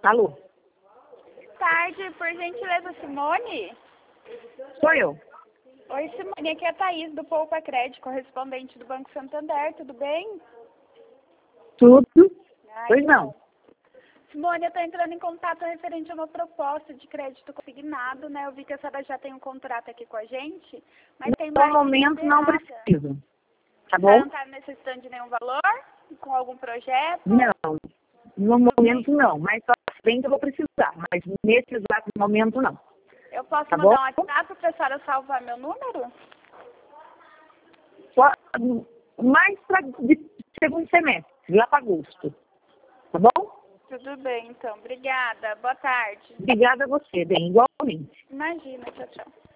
Alô? Tarde, por gentileza, Simone? Sou eu. Oi, Simone, aqui é a Thaís, do Poupa Crédito, correspondente do Banco Santander, tudo bem? Tudo? Ai, Pois não. Simone, eu estou entrando em contato referente a uma proposta de crédito consignado, né? Eu vi que a senhora já tem um contrato aqui com a gente, mas tem No mais momento não liberada. preciso. Tá Você bom? não está necessitando de nenhum valor? Com algum projeto? Não. No momento não. Mas só frente eu vou precisar. Mas nesse exato momento não. Eu posso Tá mandar bom? um WhatsApp para a senhora salvar meu número? Só mais para segundo semestre, lá para agosto. Tá bom? Tudo bem, então. Obrigada. Boa tarde. Obrigada a você, bem, igualmente. Imagina. Tchau, tchau.